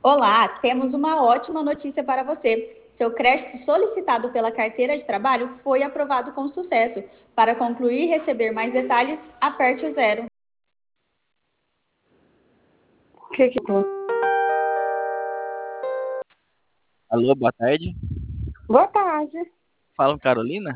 Olá, temos uma ótima notícia para você. Seu crédito solicitado pela carteira de trabalho foi aprovado com sucesso. Para concluir e receber mais detalhes, aperte o zero. Que foi? Alô, boa tarde. Boa tarde. Fala com Carolina.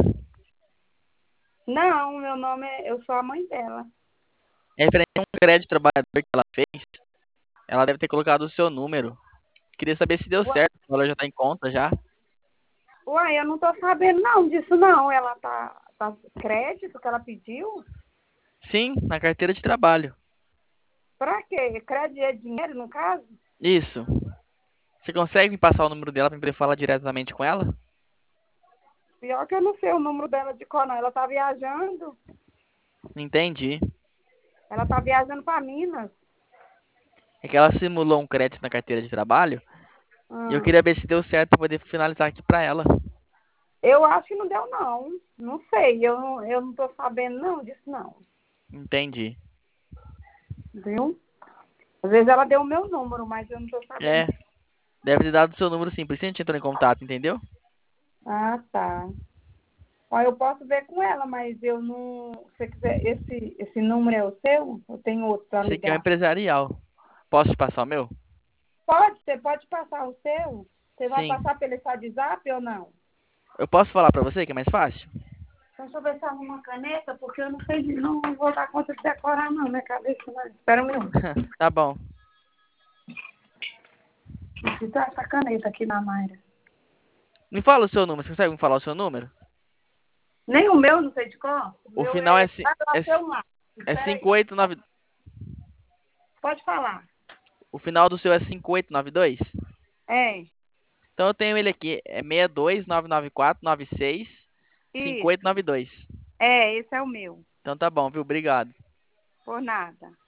Não, meu nome é. Eu sou a mãe dela. É referente a um crédito trabalhador que ela fez. Ela deve ter colocado o seu número. Queria saber se deu Uai, certo. O valor já está em conta já. uai, eu não tô sabendo não disso não. Ela tá crédito que ela pediu? Sim, na carteira de trabalho. Pra quê? Crédito é dinheiro, no caso? Isso. Você consegue me passar o número dela para poder falar diretamente com ela? Pior que eu não sei o número dela de qual não. Ela tá viajando. Entendi. Ela tá viajando pra Minas. É que ela simulou um crédito na carteira de trabalho e eu Hum. queria ver se deu certo para poder finalizar aqui para ela. Eu acho que não deu não. Não sei. Eu não tô sabendo não disso não. Entendi. Viu? Às vezes ela deu o meu número, mas eu não tô sabendo. É, deve ter dado o seu número sim, por isso a gente entrou em contato, entendeu? Ah, tá. Ó, eu posso ver com ela, mas eu não. Se você quiser, esse número é o seu? Eu tenho outro para Esse aqui é um ligar. empresarial. Posso te passar o meu? Pode, você pode passar o seu? Você vai Sim. passar pelo esse WhatsApp ou não? Eu posso falar para você que é mais fácil? Então, deixa eu ver se arruma uma caneta, porque eu não sei, não vou dar conta de decorar, não, minha cabeça, não. Espera um minuto. Tá bom. Preciso essa caneta aqui na Mayra. Me fala o seu número. Você consegue me falar o seu número? Nem o meu, não sei de qual. O O meu final é. é, ci- Ah, lá, é, seu ci- lá. é Espera aí. 5892. Pode falar. O final do seu é 5892? É, Então eu tenho ele aqui. É 6299496 isso. 5892. É, esse é o meu. Então tá bom, viu? Obrigado. Por nada.